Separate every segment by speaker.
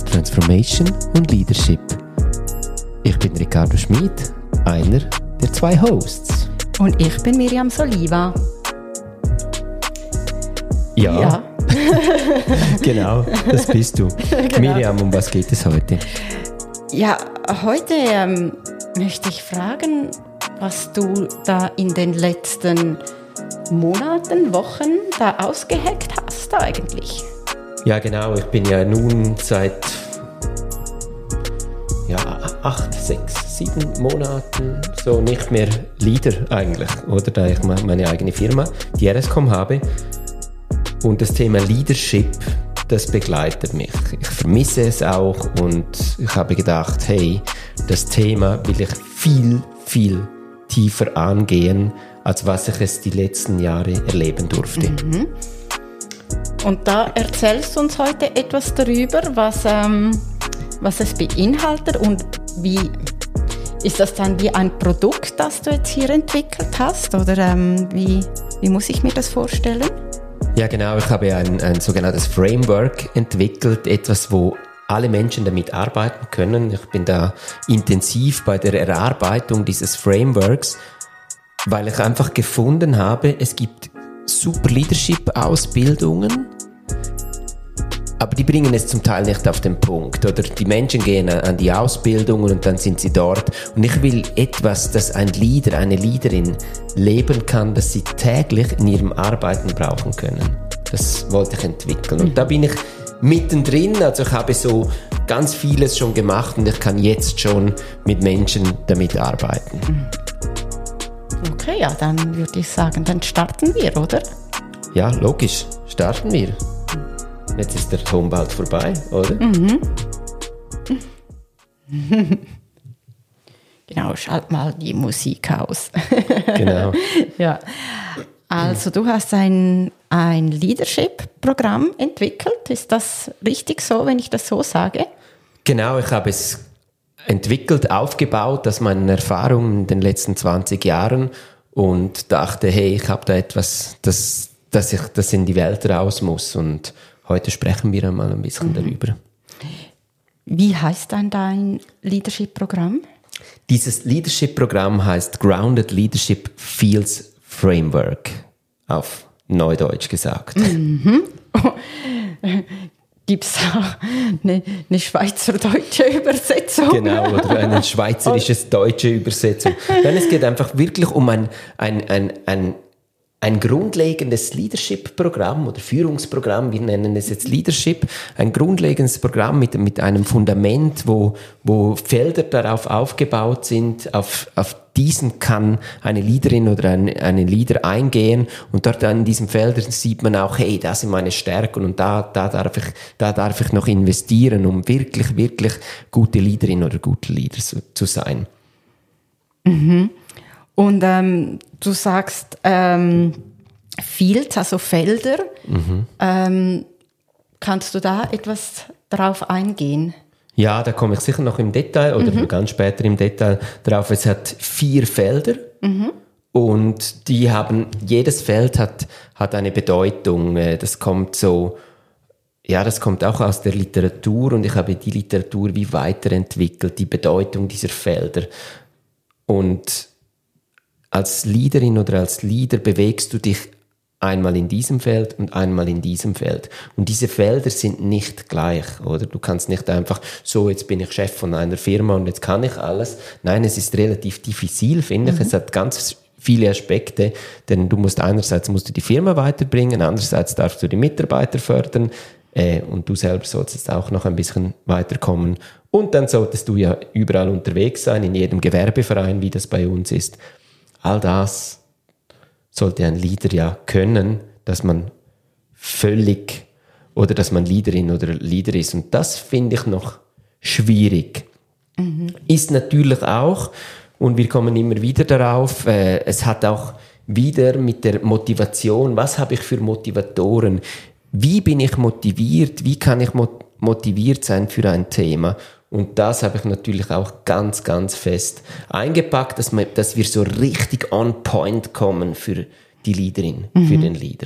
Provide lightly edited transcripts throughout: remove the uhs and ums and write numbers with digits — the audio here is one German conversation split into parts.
Speaker 1: Transformation und Leadership. Ich bin Ricardo Schmid, einer der 2 Hosts.
Speaker 2: Und ich bin Miriam Soliva.
Speaker 1: Ja. Genau, das bist du. Genau. Miriam, um was geht es heute?
Speaker 2: Ja, heute möchte ich fragen, was du da in den letzten Monaten, Wochen da ausgeheckt hast eigentlich.
Speaker 1: Ja, genau. Ich bin ja nun seit 8, 6, 7 Monaten so nicht mehr Leader eigentlich, oder? Da ich meine eigene Firma, die RSCOM, habe. Und das Thema Leadership, das begleitet mich. Ich vermisse es auch und ich habe gedacht, hey, das Thema will ich viel, viel tiefer angehen, als was ich es die letzten Jahre erleben durfte.
Speaker 2: Mhm. Und da erzählst du uns heute etwas darüber, was es beinhaltet und wie ist das dann wie ein Produkt, das du jetzt hier entwickelt hast? Oder wie muss ich mir das vorstellen?
Speaker 1: Ja, genau. Ich habe ein sogenanntes Framework entwickelt, etwas, wo alle Menschen damit arbeiten können. Ich bin da intensiv bei der Erarbeitung dieses Frameworks, weil ich einfach gefunden habe, es gibt super Leadership-Ausbildungen, aber die bringen es zum Teil nicht auf den Punkt. Oder die Menschen gehen an die Ausbildungen und dann sind sie dort. Und ich will etwas, das ein Leader, eine Leaderin leben kann, das sie täglich in ihrem Arbeiten brauchen können. Das wollte ich entwickeln. Und da bin ich mittendrin. Also ich habe so ganz vieles schon gemacht und ich kann jetzt schon mit Menschen damit arbeiten.
Speaker 2: Okay, ja, dann würde ich sagen, dann starten wir, oder?
Speaker 1: Ja, logisch. Starten wir. Jetzt ist der Ton bald vorbei, oder?
Speaker 2: Mhm. Genau, schalt mal die Musik aus.
Speaker 1: Genau.
Speaker 2: Ja. Also du hast ein Leadership-Programm entwickelt. Ist das richtig so, wenn ich das so sage?
Speaker 1: Genau, ich habe es entwickelt, aufgebaut aus meinen Erfahrungen in den letzten 20 Jahren und dachte, hey, ich habe da etwas, das in die Welt raus muss, und heute sprechen wir einmal ein bisschen darüber.
Speaker 2: Wie heißt dann dein Leadership-Programm?
Speaker 1: Dieses Leadership-Programm heißt Grounded Leadership Fields Framework, auf Neudeutsch gesagt.
Speaker 2: Mhm. Gibt es da eine schweizerdeutsche Übersetzung?
Speaker 1: Genau, oder eine schweizerische-deutsche Übersetzung. Nein, es geht einfach wirklich um ein grundlegendes Leadership-Programm oder Führungsprogramm, wir nennen es jetzt Leadership, ein grundlegendes Programm mit einem Fundament, wo Felder darauf aufgebaut sind. Auf diesen kann eine Leaderin oder ein Leader eingehen, und dort an diesen Feldern sieht man auch, hey, das sind meine Stärken und da darf ich noch investieren, um wirklich, wirklich gute Leaderin oder gute Leader zu sein.
Speaker 2: Mhm. Und du sagst Fields, also Felder. Mhm. Kannst du da etwas darauf eingehen?
Speaker 1: Ja, da komme ich sicher noch im Detail oder ganz später im Detail drauf. Es hat 4 Felder und jedes Feld hat eine Bedeutung. Das kommt auch aus der Literatur, und ich habe die Literatur wie weiterentwickelt, die Bedeutung dieser Felder. Und als Leaderin oder als Leader bewegst du dich einmal in diesem Feld und einmal in diesem Feld. Und diese Felder sind nicht gleich, oder? Du kannst nicht einfach so, jetzt bin ich Chef von einer Firma und jetzt kann ich alles. Nein, es ist relativ diffizil, finde ich. Es hat ganz viele Aspekte, denn einerseits musst du die Firma weiterbringen, andererseits darfst du die Mitarbeiter fördern, und du selber solltest auch noch ein bisschen weiterkommen. Und dann solltest du ja überall unterwegs sein, in jedem Gewerbeverein, wie das bei uns ist. All das sollte ein Leader ja können, dass man Leaderin oder Leader ist. Und das finde ich noch schwierig. Ist natürlich auch, und wir kommen immer wieder darauf, es hat auch wieder mit der Motivation, was habe ich für Motivatoren? Wie bin ich motiviert? Wie kann ich motiviert sein für ein Thema? Und das habe ich natürlich auch ganz, ganz fest eingepackt, dass wir so richtig on point kommen für die Leaderin, für den Leader.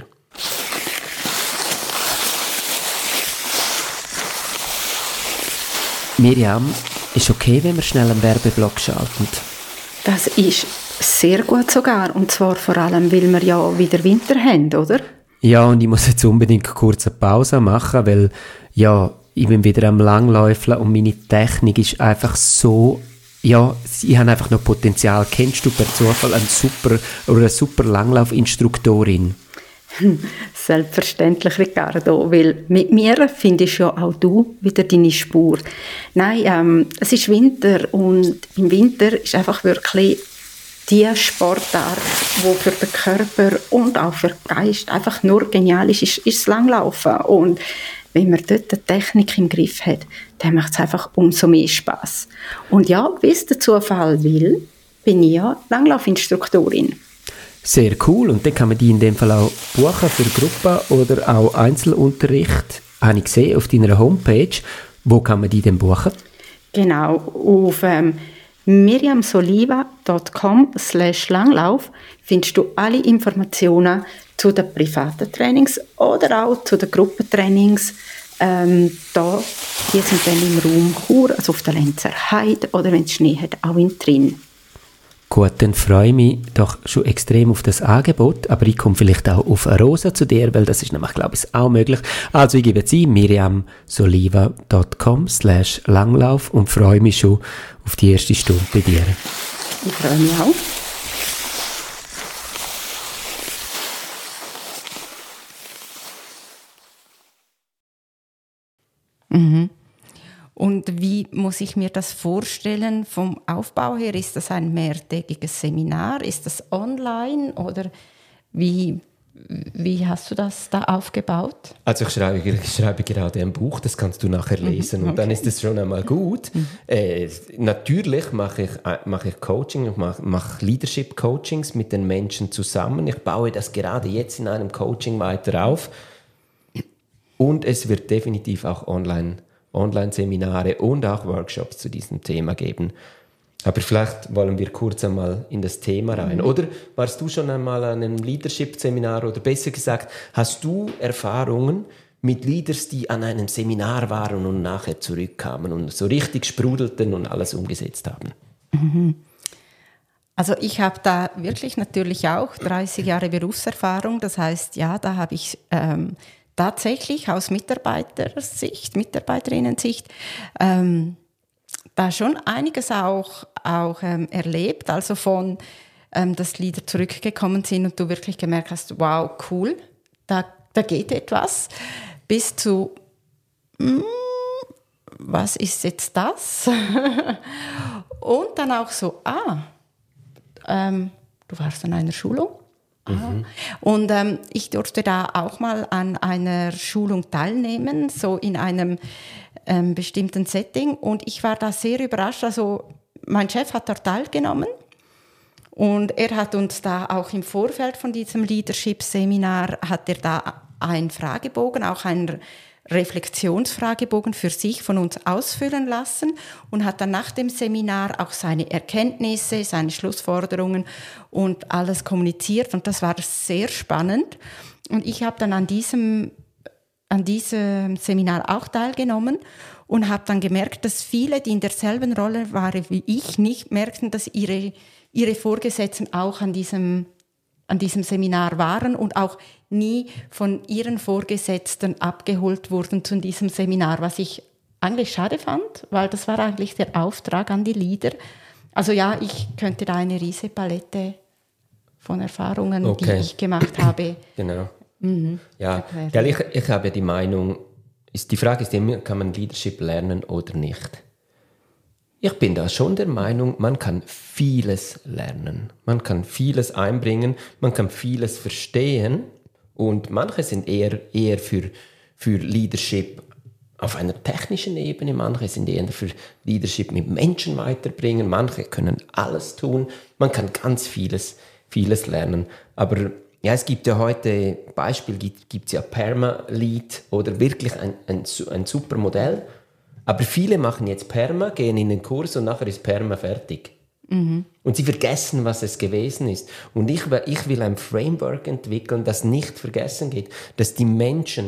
Speaker 1: Miriam, ist okay, wenn wir schnell einen Werbeblock schalten?
Speaker 2: Das ist sehr gut sogar. Und zwar vor allem, weil wir ja wieder Winter haben, oder?
Speaker 1: Ja, und ich muss jetzt unbedingt kurz eine Pause machen, weil ja, ich bin wieder am Langläufeln und meine Technik ist einfach so, ja, sie haben einfach noch Potenzial. Kennst du per Zufall eine super Langlaufinstruktorin?
Speaker 2: Selbstverständlich, Ricardo, weil mit mir findest ja auch du wieder deine Spur. Nein, es ist Winter und im Winter ist einfach wirklich die Sportart, die für den Körper und auch für den Geist einfach nur genial ist das Langlaufen. Und wenn man dort die Technik im Griff hat, dann macht es einfach umso mehr Spass. Und ja, wie es der Zufall will, bin ich ja Langlaufinstruktorin.
Speaker 1: Sehr cool. Und dann kann man die in dem Fall auch buchen für Gruppen oder auch Einzelunterricht. Habe ich gesehen auf deiner Homepage. Wo kann man die denn buchen?
Speaker 2: Genau, auf miriamsoliva.com/Langlauf findest du alle Informationen zu den privaten Trainings oder auch zu den Gruppentrainings. Die sind dann im Raum Chur, also auf der Lenzer Heide oder wenn es Schnee hat, auch in Trin.
Speaker 1: Gut, dann freue ich mich doch schon extrem auf das Angebot, aber ich komme vielleicht auch auf eine Rosa zu dir, weil das ist nämlich, glaube ich, auch möglich. Also ich gebe jetzt ein, miriamsoliva.com/Langlauf und freue mich schon auf die erste Stunde bei dir.
Speaker 2: Ich freue mich auch. Mhm. Und wie muss ich mir das vorstellen vom Aufbau her? Ist das ein mehrtägiges Seminar? Ist das online? Oder wie hast du das da aufgebaut?
Speaker 1: Also ich schreibe gerade ein Buch, das kannst du nachher lesen. Und dann ist es schon einmal gut. Natürlich mache ich Coaching, ich mache Leadership-Coachings mit den Menschen zusammen. Ich baue das gerade jetzt in einem Coaching weiter auf. Und es wird definitiv auch Online-Seminare und auch Workshops zu diesem Thema geben. Aber vielleicht wollen wir kurz einmal in das Thema rein. Oder warst du schon einmal an einem Leadership-Seminar oder besser gesagt, hast du Erfahrungen mit Leaders, die an einem Seminar waren und nachher zurückkamen und so richtig sprudelten und alles umgesetzt haben?
Speaker 2: Also ich habe da wirklich natürlich auch 30 Jahre Berufserfahrung. Das heißt, ja, da habe ich tatsächlich aus Mitarbeiterinnen-Sicht da schon einiges auch erlebt, also von, dass Leader zurückgekommen sind und du wirklich gemerkt hast, wow, cool, da geht etwas, bis zu, was ist jetzt das? Und dann auch so, du warst an einer Schulung? Mhm. Und ich durfte da auch mal an einer Schulung teilnehmen, so in einem bestimmten Setting. Und ich war da sehr überrascht. Also mein Chef hat dort teilgenommen und er hat uns da auch im Vorfeld von diesem Leadership-Seminar, hat er da einen Fragebogen, auch einen Reflexionsfragebogen für sich von uns ausfüllen lassen und hat dann nach dem Seminar auch seine Erkenntnisse, seine Schlussforderungen und alles kommuniziert. Und das war sehr spannend. Und ich habe dann an diesem Seminar auch teilgenommen und habe dann gemerkt, dass viele, die in derselben Rolle waren wie ich, nicht merkten, dass ihre Vorgesetzten auch an diesem Seminar waren und auch nie von ihren Vorgesetzten abgeholt wurden zu diesem Seminar, was ich eigentlich schade fand, weil das war eigentlich der Auftrag an die Leader. Also ja, ich könnte da eine riesige Palette von Erfahrungen, die ich gemacht habe.
Speaker 1: Genau. Ja, ich habe die Meinung, die Frage ist immer, kann man Leadership lernen oder nicht? Ich bin da schon der Meinung, man kann vieles lernen. Man kann vieles einbringen, man kann vieles verstehen und manche sind eher für Leadership auf einer technischen Ebene, manche sind eher für Leadership mit Menschen weiterbringen, manche können alles tun, man kann ganz vieles lernen. Aber ja, es gibt ja heute, Beispiel gibt es ja Perma-Lead oder wirklich ein super Modell. Aber viele machen jetzt Perma, gehen in den Kurs und nachher ist Perma fertig. Mhm. Und sie vergessen, was es gewesen ist. Und ich will ein Framework entwickeln, das nicht vergessen geht, dass die Menschen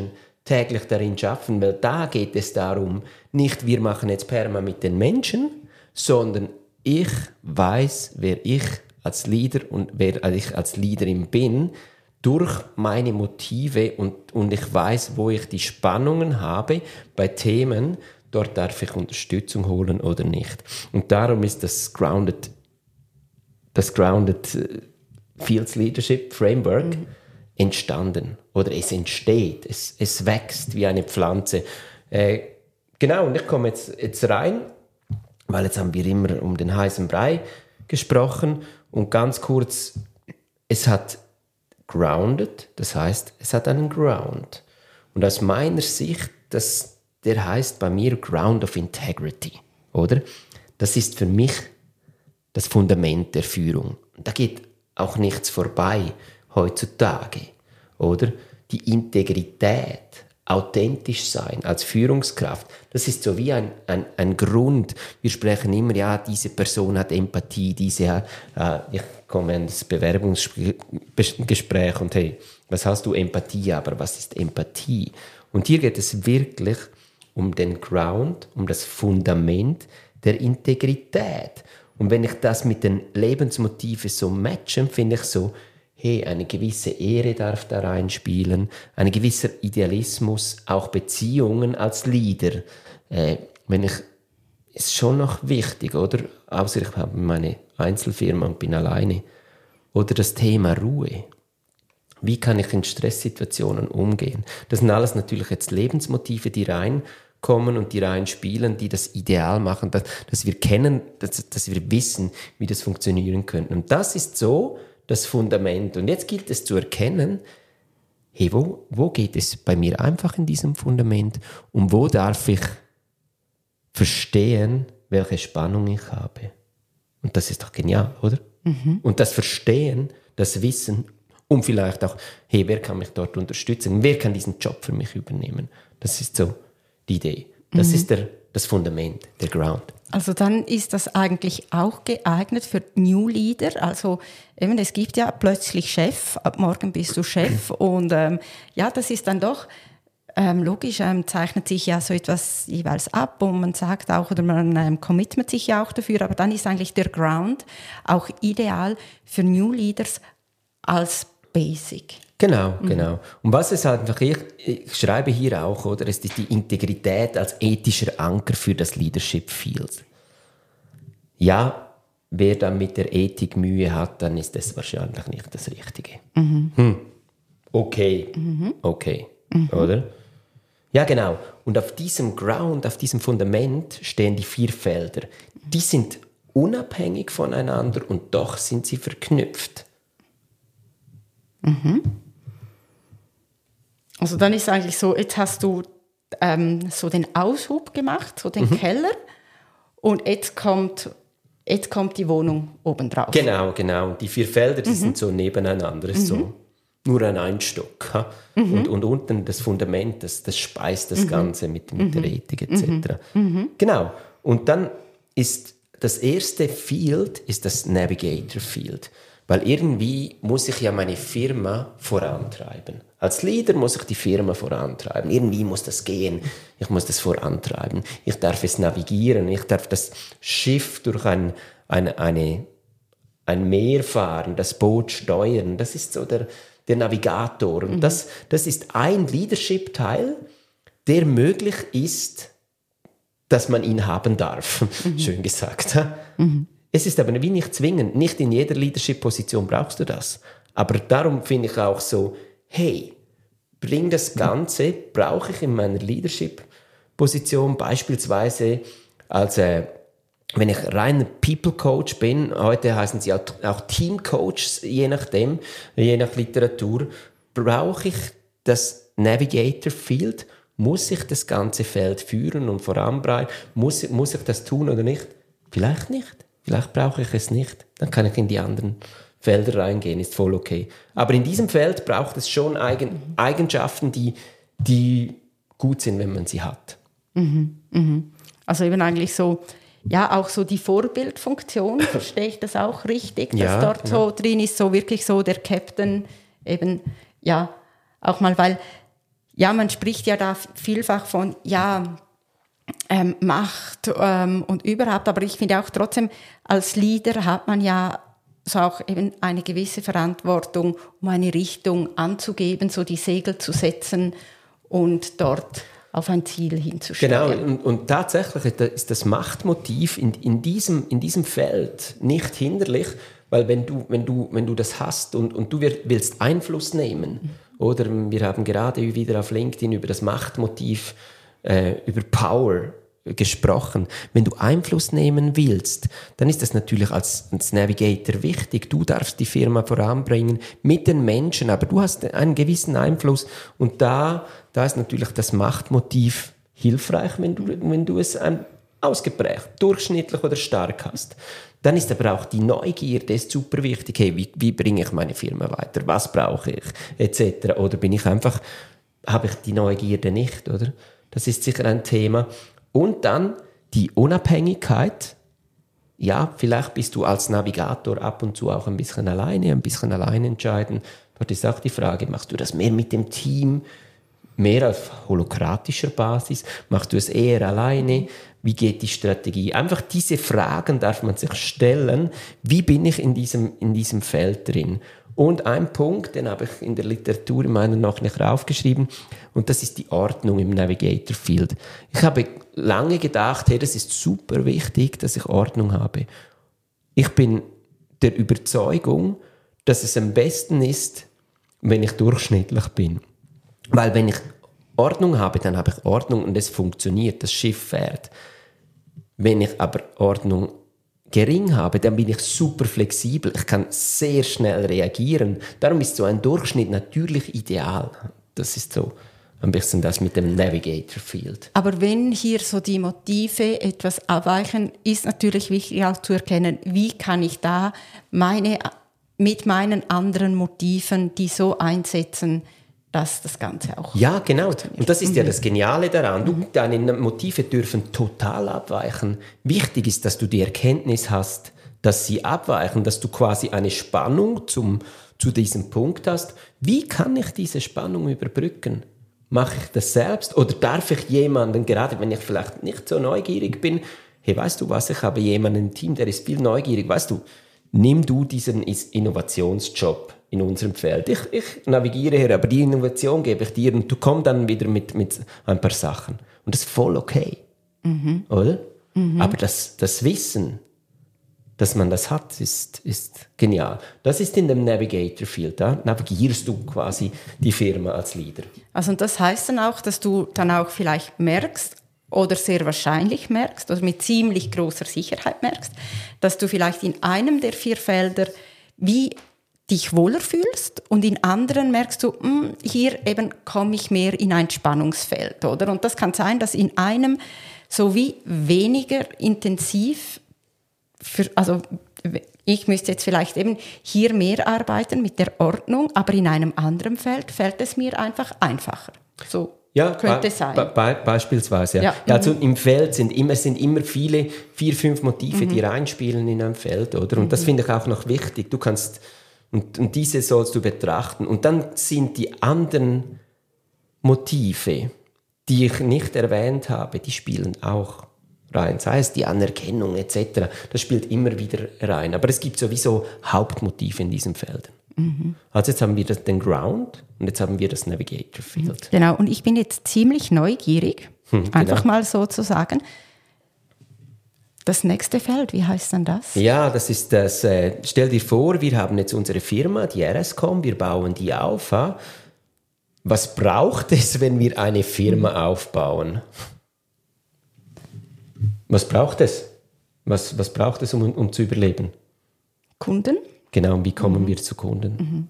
Speaker 1: täglich darin schaffen, weil da geht es darum, nicht wir machen jetzt Perma mit den Menschen, sondern ich weiß, wer ich als Leader und wer ich als Leaderin bin, durch meine Motive und ich weiß, wo ich die Spannungen habe bei Themen, dort darf ich Unterstützung holen oder nicht. Und darum ist das Grounded Fields Leadership Framework entstanden. Oder es entsteht, es wächst wie eine Pflanze. Genau, und ich komme jetzt rein, weil jetzt haben wir immer um den heißen Brei gesprochen und ganz kurz, es hat grounded, das heißt, es hat einen Ground. Und aus meiner Sicht, der heißt bei mir Ground of Integrity, oder? Das ist für mich das Fundament der Führung. Und da geht auch nichts vorbei heutzutage, oder? Die Integrität, authentisch sein als Führungskraft, das ist so wie ein Grund. Wir sprechen immer, ja, diese Person hat Empathie, ich komme in das Bewerbungsgespräch und hey, was hast du Empathie, aber was ist Empathie? Und hier geht es wirklich um den Ground, um das Fundament der Integrität. Und wenn ich das mit den Lebensmotiven so matche, finde ich so, hey, eine gewisse Ehre darf da reinspielen, ein gewisser Idealismus, auch Beziehungen als Leader. Ist schon noch wichtig, oder? Außer ich habe meine Einzelfirma und bin alleine. Oder das Thema Ruhe. Wie kann ich in Stresssituationen umgehen? Das sind alles natürlich jetzt Lebensmotive, die reinkommen und die reinspielen, die das Ideal machen, dass wir kennen, dass wir wissen, wie das funktionieren könnte. Und das ist so das Fundament. Und jetzt gilt es zu erkennen, hey, wo geht es bei mir einfach in diesem Fundament und wo darf ich verstehen, welche Spannung ich habe. Und das ist doch genial, oder? Und das Verstehen, das Wissen und vielleicht auch, hey, wer kann mich dort unterstützen? Wer kann diesen Job für mich übernehmen? Das ist so die Idee. Das ist das Fundament, der Ground.
Speaker 2: Also dann ist das eigentlich auch geeignet für New Leader. Also eben, es gibt ja plötzlich Chef, ab morgen bist du Chef und ja, das ist dann doch logisch, zeichnet sich ja so etwas jeweils ab und man sagt auch, oder man committet sich ja auch dafür, aber dann ist eigentlich der Ground auch ideal für New Leaders als Basic.
Speaker 1: Genau. Und was es halt einfach, ich schreibe hier auch, oder, es ist die Integrität als ethischer Anker für das Leadership Field. Ja, wer dann mit der Ethik Mühe hat, dann ist das wahrscheinlich nicht das Richtige. Okay, oder? Ja, genau. Und auf diesem Ground, auf diesem Fundament stehen die 4 Felder. Die sind unabhängig voneinander und doch sind sie verknüpft.
Speaker 2: Also dann ist eigentlich so, jetzt hast du so den Aushub gemacht, so den Keller und jetzt kommt die Wohnung obendrauf.
Speaker 1: Genau. Die 4 Felder, die sind so nebeneinander, ist so nur ein Einstock. Ha? Und unten das Fundament, das speist das Ganze mit der Ethik etc. Genau. Und dann ist das erste Field ist das Navigator Field. Weil irgendwie muss ich ja meine Firma vorantreiben. Als Leader muss ich die Firma vorantreiben. Irgendwie muss das gehen. Ich muss das vorantreiben. Ich darf es navigieren. Ich darf das Schiff durch ein Meer fahren, das Boot steuern. Das ist so der Navigator. Und das ist ein Leadership-Teil, der möglich ist, dass man ihn haben darf. Schön gesagt. Es ist aber wie nicht zwingend. Nicht in jeder Leadership-Position brauchst du das. Aber darum finde ich auch so, hey, bring das Ganze, brauche ich in meiner Leadership-Position beispielsweise als, wenn ich reiner People-Coach bin, heute heißen sie auch Team-Coaches, je nachdem, je nach Literatur, brauche ich das Navigator-Field, muss ich das ganze Feld führen und voranbreiten, muss ich das tun oder nicht? Vielleicht nicht. Vielleicht brauche ich es nicht. Dann kann ich in die anderen Felder reingehen, ist voll okay. Aber in diesem Feld braucht es schon Eigenschaften, die gut sind, wenn man sie hat.
Speaker 2: Also eben eigentlich so, ja, auch so die Vorbildfunktion, verstehe ich das auch richtig, dass
Speaker 1: ja,
Speaker 2: dort so drin ist, so wirklich so der Captain eben, ja, auch mal, weil ja, man spricht ja da vielfach von, Macht und überhaupt, aber ich finde auch trotzdem, als Leader hat man ja so auch eben eine gewisse Verantwortung, um eine Richtung anzugeben, so die Segel zu setzen und dort auf ein Ziel hinzusteuern.
Speaker 1: Genau, und tatsächlich ist das Machtmotiv in diesem Feld nicht hinderlich, weil wenn du das hast und du willst Einfluss nehmen, oder wir haben gerade wieder auf LinkedIn über das Machtmotiv, über Power gesprochen. Wenn du Einfluss nehmen willst, dann ist das natürlich als Navigator wichtig. Du darfst die Firma voranbringen mit den Menschen, aber du hast einen gewissen Einfluss und da ist natürlich das Machtmotiv hilfreich, wenn du es ausgeprägt, durchschnittlich oder stark hast. Dann ist aber auch die Neugierde ist super wichtig. Hey, wie bringe ich meine Firma weiter? Was brauche ich? Etc. Oder habe ich die Neugierde nicht, oder? Das ist sicher ein Thema. Und dann die Unabhängigkeit. Ja, vielleicht bist du als Navigator ab und zu auch ein bisschen alleine entscheiden. Dort ist auch die Frage, machst du das mehr mit dem Team, mehr auf holokratischer Basis? Machst du es eher alleine? Wie geht die Strategie? Einfach diese Fragen darf man sich stellen. Wie bin ich in diesem Feld drin? Und ein Punkt, den habe ich in der Literatur meiner noch nicht aufgeschrieben, und das ist die Ordnung im Navigator Field. Ich habe lange gedacht, hey, das ist super wichtig, dass ich Ordnung habe. Ich bin der Überzeugung, dass es am besten ist, wenn ich durchschnittlich bin. Weil wenn ich Ordnung habe, dann habe ich Ordnung und es funktioniert, das Schiff fährt. Wenn ich aber Ordnung gering habe, dann bin ich super flexibel. Ich kann sehr schnell reagieren. Darum ist so ein Durchschnitt natürlich ideal. Das ist so ein bisschen das mit dem Navigator Field.
Speaker 2: Aber wenn hier so die Motive etwas abweichen, ist natürlich wichtig auch zu erkennen, wie kann ich da mit meinen anderen Motiven die so einsetzen, dass das Ganze auch...
Speaker 1: Ja, genau. Und das ist ja das Geniale daran. Deine Motive dürfen total abweichen. Wichtig ist, dass du die Erkenntnis hast, dass sie abweichen, dass du quasi eine Spannung zu diesem Punkt hast. Wie kann ich diese Spannung überbrücken? Mache ich das selbst oder darf ich jemanden, gerade wenn ich vielleicht nicht so neugierig bin, hey, weißt du was, ich habe jemanden im Team, der ist viel neugierig, weißt du, nimm du diesen Innovationsjob in unserem Feld. Ich navigiere hier, aber die Innovation gebe ich dir und du kommst dann wieder mit ein paar Sachen. Und das ist voll okay. Oder? Aber das Wissen, dass man das hat, ist genial. Das ist in dem Navigator Field. Da navigierst du quasi die Firma als Leader.
Speaker 2: Also und das heißt dann auch, dass du dann auch vielleicht merkst, oder sehr wahrscheinlich merkst, oder mit ziemlich großer Sicherheit merkst, dass du vielleicht in einem der 4 Felder wie dich wohler fühlst und in anderen merkst du, hier eben komme ich mehr in ein Spannungsfeld, oder? Und das kann sein, dass in einem so wie weniger intensiv, also ich müsste jetzt vielleicht eben hier mehr arbeiten mit der Ordnung, aber in einem anderen Feld fällt es mir einfach einfacher. So. Ja, könnte sein.
Speaker 1: Beispielsweise. Ja. Also im Feld sind immer 4, 5 Motive, die reinspielen in ein Feld, oder? Und das finde ich auch noch wichtig. Du kannst, und diese sollst du betrachten. Und dann sind die anderen Motive, die ich nicht erwähnt habe, die spielen auch rein. Sei es die Anerkennung etc. Das spielt immer wieder rein. Aber es gibt sowieso Hauptmotive in diesen Feldern. Also jetzt haben wir den Ground und jetzt haben wir das Navigator Field.
Speaker 2: Genau, und ich bin jetzt ziemlich neugierig, einfach mal so zu sagen. Das nächste Feld, wie heißt dann das?
Speaker 1: Ja, das ist das, stell dir vor, wir haben jetzt unsere Firma, die RSCOM, wir bauen die auf. Was braucht es, wenn wir eine Firma aufbauen? Was braucht es? Was braucht es, um zu überleben?
Speaker 2: Kunden.
Speaker 1: Genau, und wie kommen wir zu Kunden?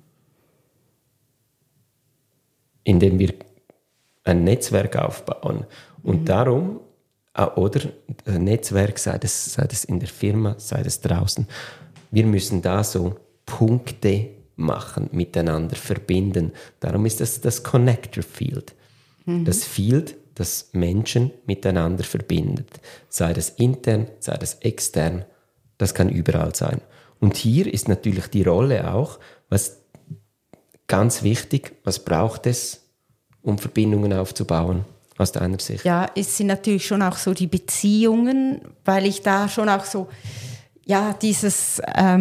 Speaker 1: Indem wir ein Netzwerk aufbauen. Und darum, oder ein Netzwerk, sei das in der Firma, sei das draußen, wir müssen da so Punkte machen, miteinander verbinden. Darum ist das Connector Field. Das Field, das Menschen miteinander verbindet. Sei das intern, sei das extern, das kann überall sein. Und hier ist natürlich die Rolle auch, was ganz wichtig, was braucht es, um Verbindungen aufzubauen, aus deiner Sicht?
Speaker 2: Ja, es sind natürlich schon auch so die Beziehungen, weil ich da schon auch so, ja, dieses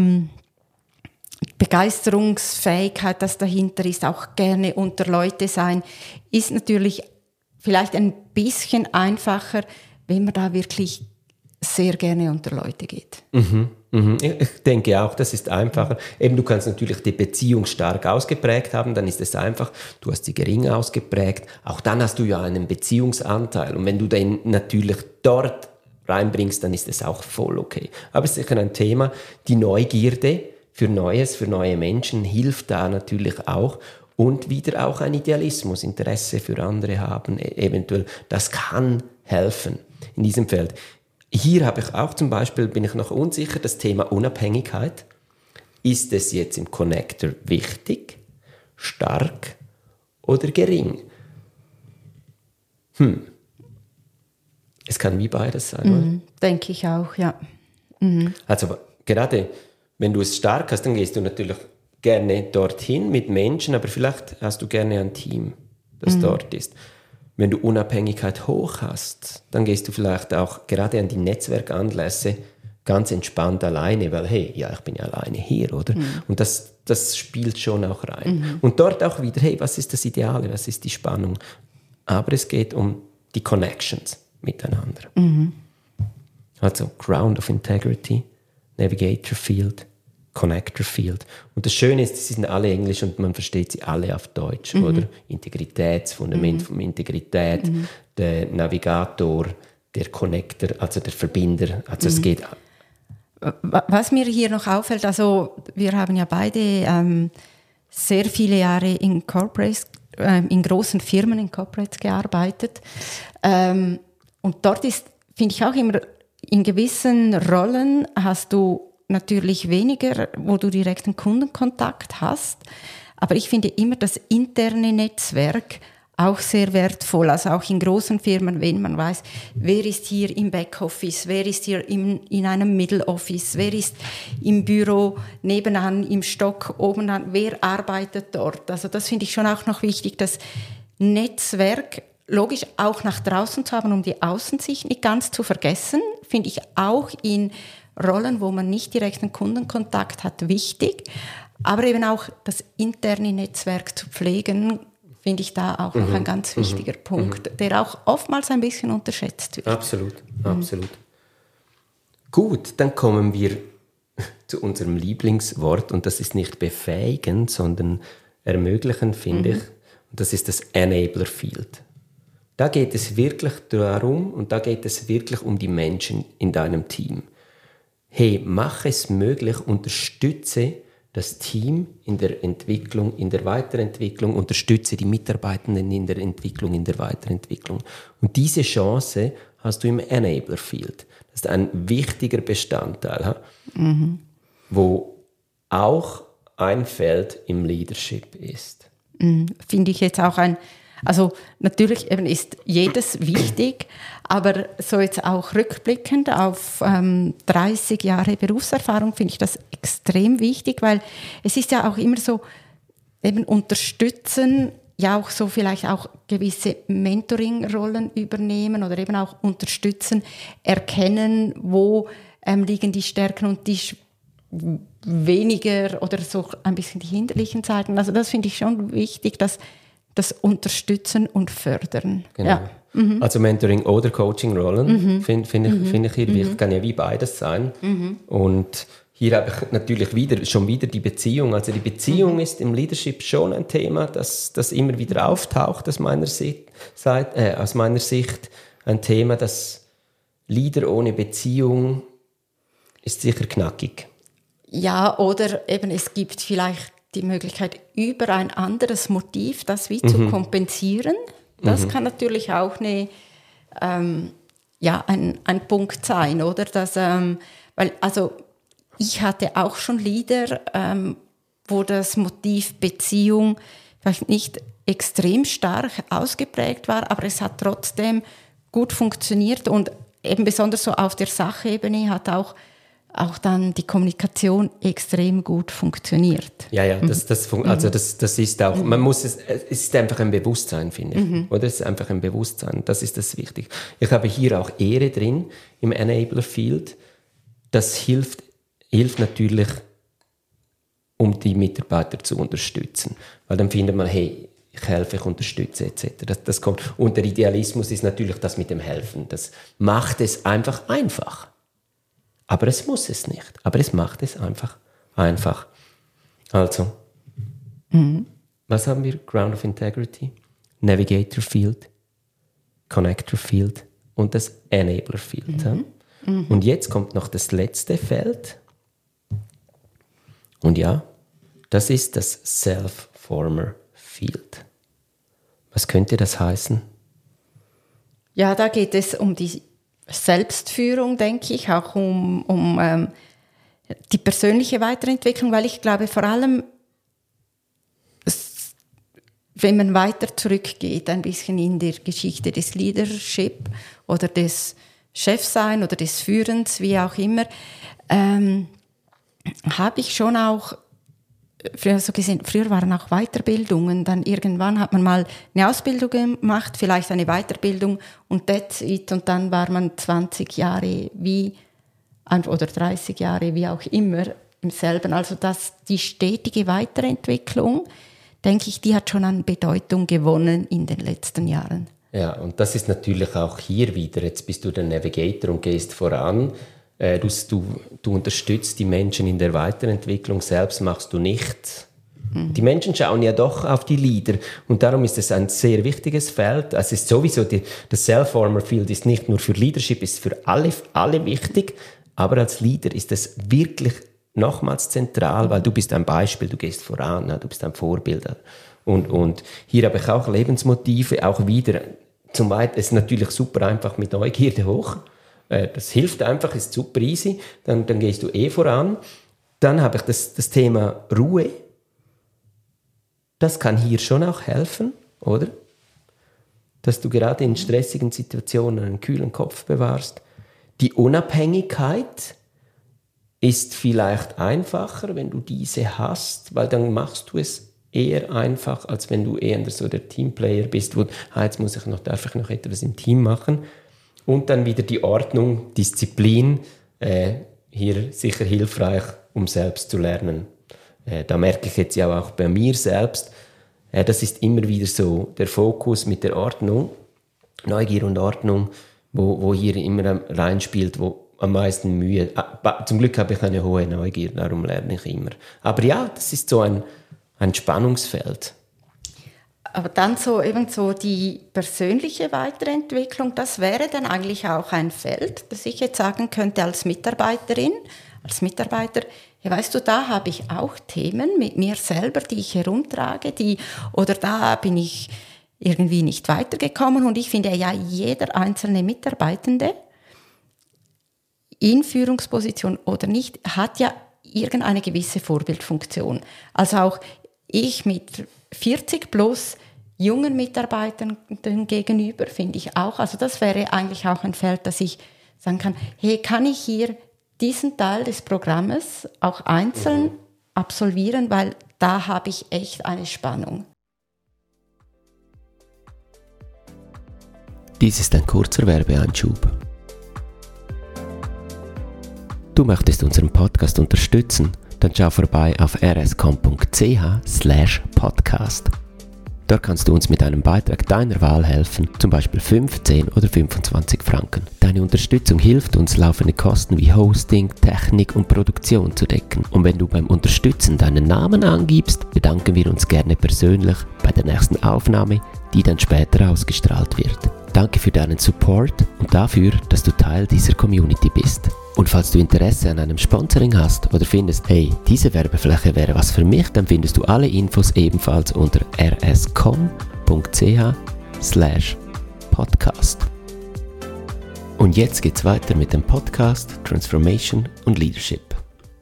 Speaker 2: Begeisterungsfähigkeit, das dahinter ist, auch gerne unter Leute sein, ist natürlich vielleicht ein bisschen einfacher, wenn man da wirklich sehr gerne unter Leute geht.
Speaker 1: Ich denke auch, das ist einfacher. Eben, du kannst natürlich die Beziehung stark ausgeprägt haben, dann ist es einfach. Du hast sie gering ausgeprägt. Auch dann hast du ja einen Beziehungsanteil. Und wenn du den natürlich dort reinbringst, dann ist es auch voll okay. Aber es ist sicher ein Thema. Die Neugierde für Neues, für neue Menschen hilft da natürlich auch. Und wieder auch ein Idealismus, Interesse für andere haben, eventuell. Das kann helfen in diesem Feld. Hier habe ich auch zum Beispiel, bin ich noch unsicher, das Thema Unabhängigkeit. Ist es jetzt im Connector wichtig, stark oder gering? Es kann wie beides sein, oder?
Speaker 2: Denke ich auch, ja.
Speaker 1: Also gerade wenn du es stark hast, dann gehst du natürlich gerne dorthin mit Menschen, aber vielleicht hast du gerne ein Team, das dort ist. Wenn du Unabhängigkeit hoch hast, dann gehst du vielleicht auch gerade an die Netzwerkanlässe ganz entspannt alleine, weil hey, ja, ich bin ja alleine hier, oder? Und das spielt schon auch rein. Und dort auch wieder, hey, was ist das Ideale, was ist die Spannung? Aber es geht um die Connections miteinander. Also Ground of Integrity, Navigator Field, Connector Field. Und das Schöne ist, sie sind alle Englisch und man versteht sie alle auf Deutsch, oder? Integritätsfundament von Integrität, der Navigator, der Connector, also der Verbinder. Also es geht.
Speaker 2: Was mir hier noch auffällt, also wir haben ja beide sehr viele Jahre in Corporates, in großen Firmen, in Corporates gearbeitet. Und dort ist, finde ich auch immer, in gewissen Rollen hast du natürlich weniger, wo du direkten Kundenkontakt hast. Aber ich finde immer das interne Netzwerk auch sehr wertvoll. Also auch in großen Firmen, wenn man weiß, wer ist hier im Backoffice, wer ist hier in einem Middle Office, wer ist im Büro nebenan, im Stock oben an, wer arbeitet dort. Also das finde ich schon auch noch wichtig, das Netzwerk logisch auch nach draußen zu haben, um die Außensicht nicht ganz zu vergessen, finde ich auch in Rollen, wo man nicht direkten Kundenkontakt hat, wichtig. Aber eben auch das interne Netzwerk zu pflegen, finde ich da auch noch ein ganz wichtiger Punkt, der auch oftmals ein bisschen unterschätzt wird.
Speaker 1: Absolut, absolut. Gut, dann kommen wir zu unserem Lieblingswort und das ist nicht befähigen, sondern ermöglichen, finde ich. Und das ist das Enabler Field. Da geht es wirklich darum und da geht es wirklich um die Menschen in deinem Team. Hey, mach es möglich, unterstütze das Team in der Entwicklung, in der Weiterentwicklung, unterstütze die Mitarbeitenden in der Entwicklung, in der Weiterentwicklung. Und diese Chance hast du im Enabler Field. Das ist ein wichtiger Bestandteil, wo auch ein Feld im Leadership ist.
Speaker 2: Finde ich jetzt auch also natürlich eben ist jedes wichtig, aber so jetzt auch rückblickend auf 30 Jahre Berufserfahrung finde ich das extrem wichtig, weil es ist ja auch immer so, eben unterstützen, ja auch so vielleicht auch gewisse Mentoring-Rollen übernehmen oder eben auch unterstützen, erkennen, wo liegen die Stärken und die weniger oder so ein bisschen die hinderlichen Seiten. Also das finde ich schon wichtig, dass das Unterstützen und Fördern.
Speaker 1: Genau.
Speaker 2: Ja.
Speaker 1: Also Mentoring oder Coaching-Rollen finde ich hier wichtig. Kann ja wie beides sein. Und hier habe ich natürlich schon wieder die Beziehung. Also die Beziehung ist im Leadership schon ein Thema, das immer wieder auftaucht aus meiner Sicht ein Thema, das Leader ohne Beziehung ist sicher knackig.
Speaker 2: Ja, oder eben es gibt vielleicht die Möglichkeit, über ein anderes Motiv das wie zu kompensieren. Das kann natürlich auch ein Punkt sein, oder? Dass, weil, also ich hatte auch schon Lieder, wo das Motiv Beziehung vielleicht nicht extrem stark ausgeprägt war, aber es hat trotzdem gut funktioniert und eben besonders so auf der Sachebene hat auch auch dann die Kommunikation extrem gut funktioniert.
Speaker 1: Ja, das ist auch, man muss es ist einfach ein Bewusstsein, finde ich. Oder es ist einfach ein Bewusstsein, das ist das Wichtige. Ich habe hier auch Ehre drin im Enabler Field. Das hilft natürlich, um die Mitarbeiter zu unterstützen. Weil dann findet man, hey, ich helfe, ich unterstütze etc. Das kommt. Und der Idealismus ist natürlich das mit dem Helfen. Das macht es einfach einfach. Aber es muss es nicht. Aber es macht es einfach. Also, was haben wir? Ground of Integrity, Navigator Field, Connector Field und das Enabler Field. Und jetzt kommt noch das letzte Feld. Und ja, das ist das Self-Former Field. Was könnte das heißen?
Speaker 2: Ja, da geht es um die Selbstführung, denke ich, auch um die persönliche Weiterentwicklung, weil ich glaube, vor allem, wenn man weiter zurückgeht, ein bisschen in der Geschichte des Leadership oder des Chefsein oder des Führens, wie auch immer, habe ich schon auch früher so gesehen, früher waren auch Weiterbildungen, dann irgendwann hat man mal eine Ausbildung gemacht, vielleicht eine Weiterbildung und that's it, und dann war man 20 Jahre oder 30 Jahre, wie auch immer, im selben. Also die stetige Weiterentwicklung, denke ich, die hat schon an Bedeutung gewonnen in den letzten Jahren.
Speaker 1: Ja, und das ist natürlich auch hier wieder, jetzt bist du der Navigator und gehst voran. Du unterstützt die Menschen in der Weiterentwicklung, selbst machst du nichts. Die Menschen schauen ja doch auf die Leader und darum ist es ein sehr wichtiges Feld. Es ist sowieso, das Self-Former Field ist nicht nur für Leadership, ist für alle wichtig, aber als Leader ist es wirklich nochmals zentral, weil du bist ein Beispiel, du gehst voran, du bist ein Vorbild. Und hier habe ich auch Lebensmotive, auch wieder, zum einen ist natürlich super einfach mit Neugierde hoch. Das hilft einfach, ist super easy. Dann gehst du voran. Dann habe ich das Thema Ruhe. Das kann hier schon auch helfen, oder? Dass du gerade in stressigen Situationen einen kühlen Kopf bewahrst. Die Unabhängigkeit ist vielleicht einfacher, wenn du diese hast, weil dann machst du es eher einfach, als wenn du eher so der Teamplayer bist, wo jetzt darf ich noch etwas im Team machen. Und dann wieder die Ordnung, Disziplin, hier sicher hilfreich, um selbst zu lernen. Da merke ich jetzt ja auch bei mir selbst, das ist immer wieder so der Fokus mit der Ordnung, Neugier und Ordnung, wo hier immer reinspielt, wo am meisten Mühe. Zum Glück habe ich eine hohe Neugier, darum lerne ich immer. Aber ja, das ist so ein Spannungsfeld.
Speaker 2: Aber dann so die persönliche Weiterentwicklung, das wäre dann eigentlich auch ein Feld, das ich jetzt sagen könnte als Mitarbeiterin, als Mitarbeiter, ja, weißt du, da habe ich auch Themen mit mir selber, die ich herumtrage, oder da bin ich irgendwie nicht weitergekommen, und ich finde ja, jeder einzelne Mitarbeitende in Führungsposition oder nicht, hat ja irgendeine gewisse Vorbildfunktion. Also auch ich mit 40 plus jungen Mitarbeitern gegenüber, finde ich auch. Also das wäre eigentlich auch ein Feld, dass ich sagen kann, hey, kann ich hier diesen Teil des Programmes auch einzeln absolvieren, weil da habe ich echt eine Spannung.
Speaker 1: Dies ist ein kurzer Werbeeinschub. Du möchtest unseren Podcast unterstützen? Dann schau vorbei auf rscom.ch/podcast. Dort kannst du uns mit einem Beitrag deiner Wahl helfen, zum Beispiel 5, 10 oder 25 Franken. Deine Unterstützung hilft uns, laufende Kosten wie Hosting, Technik und Produktion zu decken. Und wenn du beim Unterstützen deinen Namen angibst, bedanken wir uns gerne persönlich bei der nächsten Aufnahme, die dann später ausgestrahlt wird. Danke für deinen Support und dafür, dass du Teil dieser Community bist. Und falls du Interesse an einem Sponsoring hast oder findest, hey, diese Werbefläche wäre was für mich, dann findest du alle Infos ebenfalls unter rscom.ch/podcast. Und jetzt geht's weiter mit dem Podcast Transformation und Leadership.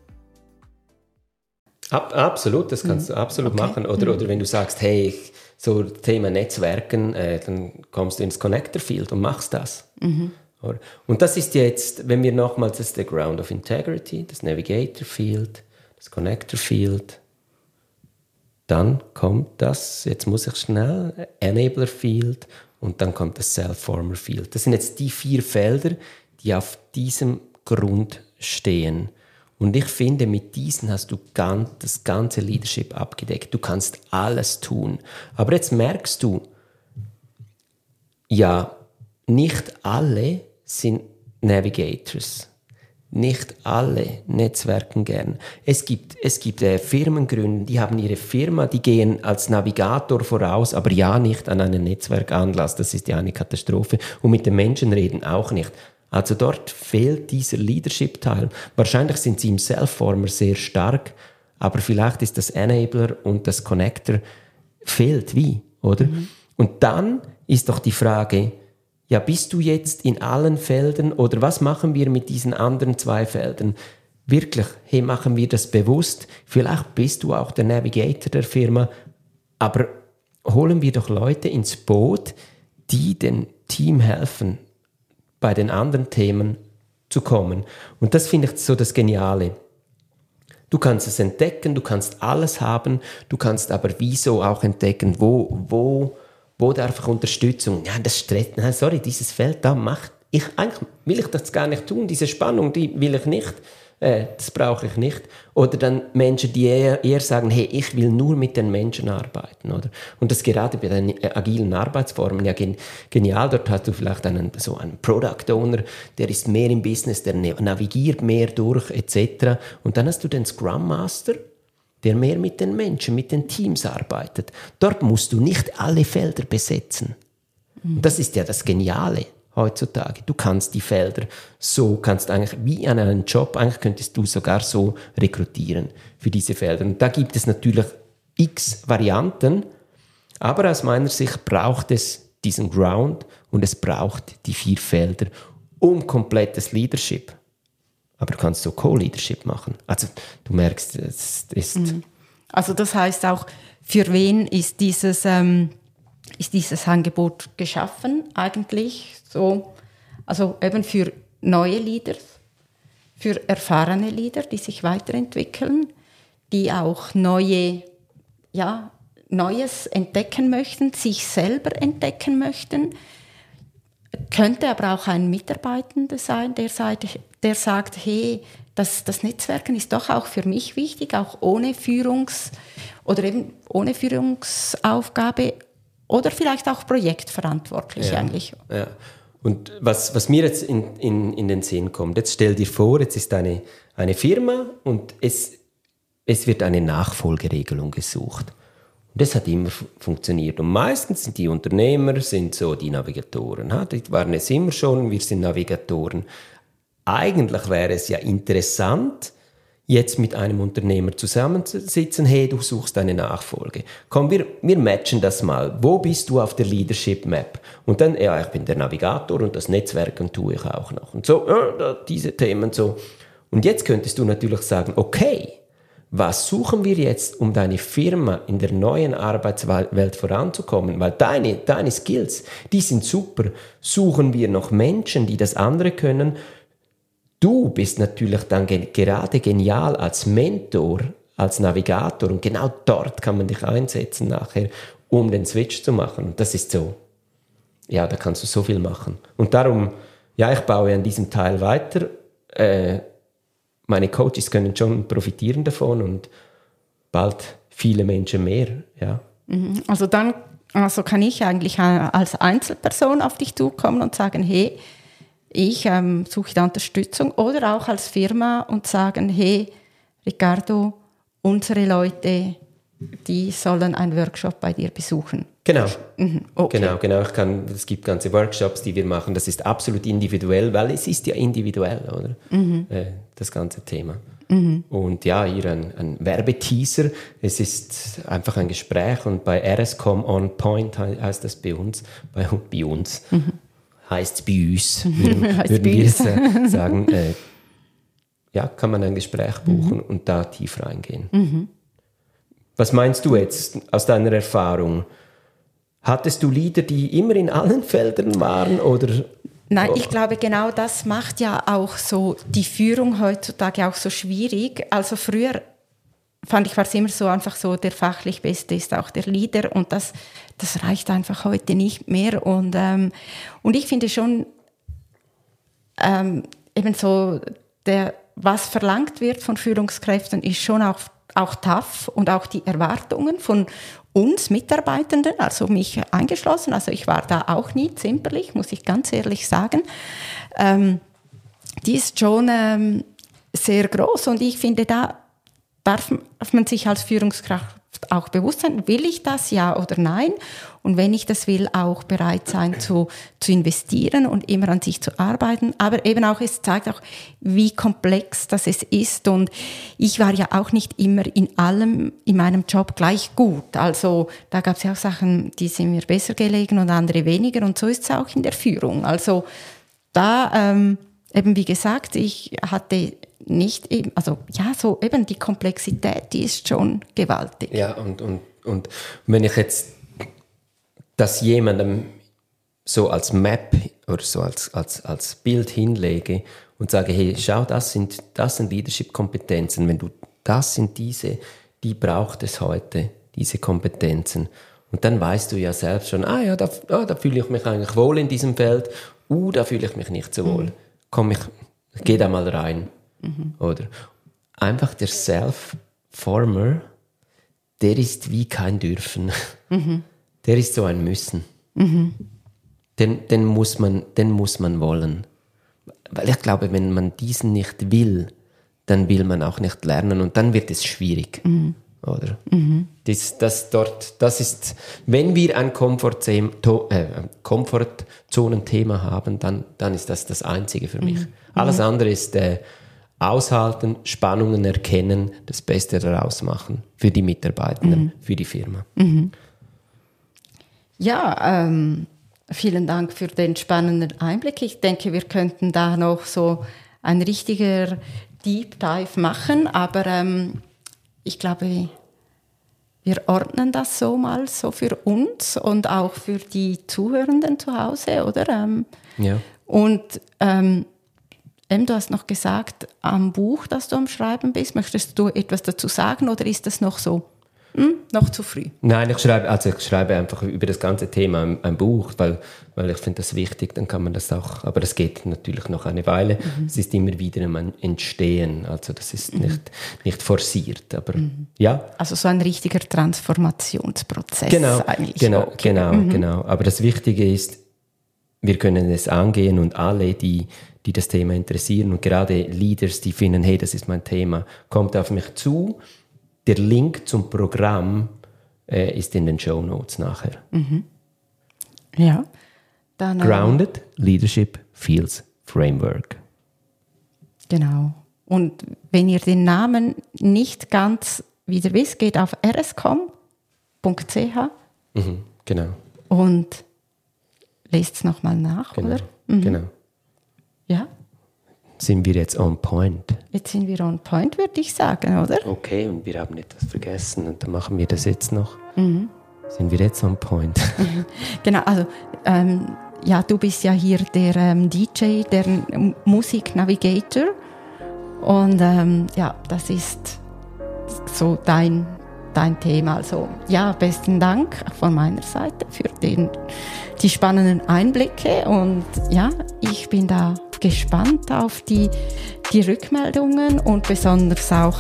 Speaker 1: Absolut, das kannst du absolut machen. Oder wenn du sagst, hey, so Thema Netzwerken, dann kommst du ins Connector Field und machst das. Und das ist jetzt, wenn wir nochmals, das ist der Ground of Integrity, das Navigator Field, das Connector Field. Dann kommt das, jetzt muss ich schnell, Enabler Field und dann kommt das Self-Former Field. Das sind jetzt die 4 Felder, die auf diesem Grund stehen. Und ich finde, mit diesen hast du das ganze Leadership abgedeckt. Du kannst alles tun. Aber jetzt merkst du, ja, nicht alle sind Navigators. Nicht alle netzwerken gern. Es gibt Firmengründer, die haben ihre Firma, die gehen als Navigator voraus, aber ja nicht an einen Netzwerkanlass. Das ist ja eine Katastrophe. Und mit den Menschen reden auch nicht. Also dort fehlt dieser Leadership-Teil. Wahrscheinlich sind sie im Self-Former sehr stark, aber vielleicht ist das Enabler und das Connector fehlt wie, oder? Und dann ist doch die Frage, ja, bist du jetzt in allen Feldern oder was machen wir mit diesen anderen 2 Feldern? Wirklich, hey, machen wir das bewusst? Vielleicht bist du auch der Navigator der Firma, aber holen wir doch Leute ins Boot, die dem Team helfen, bei den anderen Themen zu kommen. Und das finde ich so das Geniale. Du kannst es entdecken, du kannst alles haben, du kannst aber wieso auch entdecken, wo darf ich Unterstützung? Ja, das stresst, sorry, dieses Feld da eigentlich will ich das gar nicht tun, diese Spannung, die will ich nicht, das brauche ich nicht. Oder dann Menschen, die eher sagen, hey, ich will nur mit den Menschen arbeiten, oder? Und das gerade bei den agilen Arbeitsformen ja genial. Dort hast du vielleicht einen Product Owner, der ist mehr im Business, der navigiert mehr durch, etc. Und dann hast du den Scrum Master, der mehr mit den Menschen, mit den Teams arbeitet. Dort musst du nicht alle Felder besetzen. Das ist ja das Geniale heutzutage. Du kannst die Felder kannst eigentlich wie an einen Job, eigentlich könntest du sogar so rekrutieren für diese Felder. Und da gibt es natürlich x Varianten, aber aus meiner Sicht braucht es diesen Ground und es braucht die 4 Felder um komplettes Leadership. Aber du kannst so Co-Leadership machen. Also du merkst, es ist...
Speaker 2: Also das heißt auch, für wen ist dieses Angebot geschaffen eigentlich? So, also eben für neue Leader, für erfahrene Leader, die sich weiterentwickeln, die auch Neues entdecken möchten, sich selber entdecken möchten. Könnte aber auch ein Mitarbeitender sein, der sagt, hey, das Netzwerken ist doch auch für mich wichtig, auch ohne Führungsaufgabe oder vielleicht auch projektverantwortlich eigentlich.
Speaker 1: Ja. Und was mir jetzt in den Sinn kommt, jetzt stell dir vor, jetzt ist eine Firma und es wird eine Nachfolgeregelung gesucht. Und das hat immer funktioniert. Und meistens sind die Unternehmer so die Navigatoren. Die waren es immer schon, wir sind Navigatoren. Eigentlich wäre es ja interessant, jetzt mit einem Unternehmer zusammenzusitzen, hey, du suchst eine Nachfolge. Komm, wir matchen das mal. Wo bist du auf der Leadership Map? Und dann, ja, ich bin der Navigator und das Netzwerken tue ich auch noch. Und so, diese Themen so. Und jetzt könntest du natürlich sagen, okay, was suchen wir jetzt, um deine Firma in der neuen Arbeitswelt voranzukommen? Weil deine Skills, die sind super. Suchen wir noch Menschen, die das andere können? Du bist natürlich dann gerade genial als Mentor, als Navigator und genau dort kann man dich einsetzen nachher, um den Switch zu machen. Und das ist so, ja, da kannst du so viel machen. Und darum, ja, ich baue an diesem Teil weiter. Meine Coaches können schon profitieren davon und bald viele Menschen mehr, ja.
Speaker 2: Also kann ich eigentlich als Einzelperson auf dich zukommen und sagen, hey, ich suche da Unterstützung oder auch als Firma und sagen, hey, Ricardo, unsere Leute, die sollen einen Workshop bei dir besuchen.
Speaker 1: Genau,
Speaker 2: Okay.
Speaker 1: genau. Es gibt ganze Workshops, die wir machen. Das ist absolut individuell, weil es ist ja individuell, oder? Das ganze Thema. Und ja, hier ein Werbeteaser. Es ist einfach ein Gespräch und bei RSCOM On Point heißt das bei uns. Bei uns. Heißt es bei uns, würden wir sagen, ja, kann man ein Gespräch buchen und da tief reingehen. Was meinst du jetzt aus deiner Erfahrung? Hattest du Leader, die immer in allen Feldern waren? Oder?
Speaker 2: Nein, ich glaube, genau das macht ja auch so die Führung heutzutage auch so schwierig. Also früher fand ich, war es immer so einfach so, der fachlich Beste ist auch der Leader und das reicht einfach heute nicht mehr. Und ich finde schon, eben so, was verlangt wird von Führungskräften, ist schon auch tough und auch die Erwartungen von uns Mitarbeitenden, also mich eingeschlossen, also ich war da auch nie zimperlich, muss ich ganz ehrlich sagen, die ist schon sehr groß und ich finde, da darf man sich als Führungskraft auch bewusst sein, will ich das, ja oder nein? Und wenn ich das will, auch bereit sein zu investieren und immer an sich zu arbeiten. Aber eben auch, es zeigt auch, wie komplex das es ist. Und ich war ja auch nicht immer in allem in meinem Job gleich gut. Also da gab es ja auch Sachen, die sind mir besser gelegen und andere weniger. Und so ist es auch in der Führung. Also da, eben wie gesagt, ich hatte nicht eben, also ja, so eben die Komplexität, die ist schon gewaltig.
Speaker 1: Ja, und wenn ich jetzt das jemandem so als Map oder so als Bild hinlege und sage, hey, schau, das sind Leadership-Kompetenzen, das sind diese, die braucht es heute, diese Kompetenzen. Und dann weißt du ja selbst schon, da fühle ich mich eigentlich wohl in diesem Feld, da fühle ich mich nicht so wohl. Komm, ich gehe da mal rein. Oder einfach der Self-Former, der ist wie kein Dürfen. Der ist so ein Müssen. Den muss man wollen. Weil ich glaube, wenn man diesen nicht will, dann will man auch nicht lernen und dann wird es schwierig. Oder? Das ist, wenn wir ein Komfortzonenthema haben, dann ist das Einzige für mich. Alles andere ist aushalten, Spannungen erkennen, das Beste daraus machen für die Mitarbeitenden, für die Firma.
Speaker 2: Ja, vielen Dank für den spannenden Einblick. Ich denke, wir könnten da noch so ein richtiger Deep Dive machen, aber ich glaube, wir ordnen das so mal so für uns und auch für die Zuhörenden zu Hause, oder?
Speaker 1: Ja.
Speaker 2: Und du hast noch gesagt, am Buch, das du am Schreiben bist, möchtest du etwas dazu sagen oder ist das noch so, noch zu früh?
Speaker 1: Nein, ich schreibe einfach über das ganze Thema ein Buch, weil ich finde das wichtig, dann kann man das auch, aber das geht natürlich noch eine Weile. Es ist immer wieder ein Entstehen, also das ist nicht forciert, aber ja.
Speaker 2: Also so ein richtiger Transformationsprozess eigentlich.
Speaker 1: Genau. Aber das Wichtige ist, wir können es angehen und alle, die das Thema interessieren und gerade Leaders, die finden, hey, das ist mein Thema, kommt auf mich zu. Der Link zum Programm ist in den Shownotes nachher.
Speaker 2: Ja. Dann,
Speaker 1: Grounded Leadership Fields Framework.
Speaker 2: Genau. Und wenn ihr den Namen nicht ganz wieder wisst, geht auf rscom.ch
Speaker 1: Genau.
Speaker 2: und lest es nochmal nach,
Speaker 1: Genau.
Speaker 2: oder?
Speaker 1: Genau.
Speaker 2: Ja.
Speaker 1: Sind wir jetzt on point?
Speaker 2: Jetzt sind wir on point, würde ich sagen, oder?
Speaker 1: Okay, und wir haben etwas vergessen und dann machen wir das jetzt noch. Sind wir jetzt on point?
Speaker 2: Genau, also du bist ja hier der DJ, der Musiknavigator und das ist so dein Thema. Also ja, besten Dank von meiner Seite für die spannenden Einblicke und ja, ich bin da gespannt auf die Rückmeldungen und besonders auch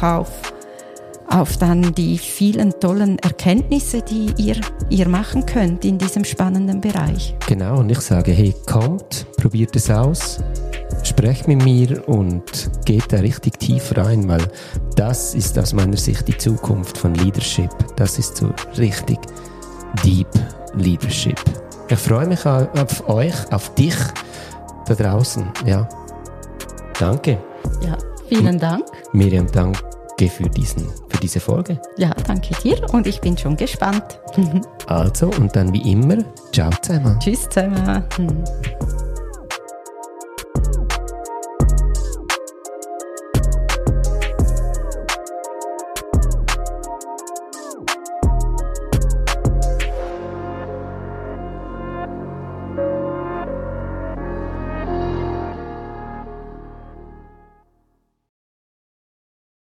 Speaker 2: auf dann die vielen tollen Erkenntnisse, die ihr machen könnt in diesem spannenden Bereich.
Speaker 1: Genau, und ich sage, hey, kommt, probiert es aus, sprecht mit mir und geht da richtig tief rein, weil das ist aus meiner Sicht die Zukunft von Leadership. Das ist so richtig Deep Leadership. Ich freue mich auf euch, auf dich da draußen. Ja. Danke.
Speaker 2: Ja, vielen Dank.
Speaker 1: Miriam, danke für diese Folge.
Speaker 2: Ja, danke dir und ich bin schon gespannt.
Speaker 1: Also, und dann wie immer, ciao zusammen.
Speaker 2: Tschüss zusammen.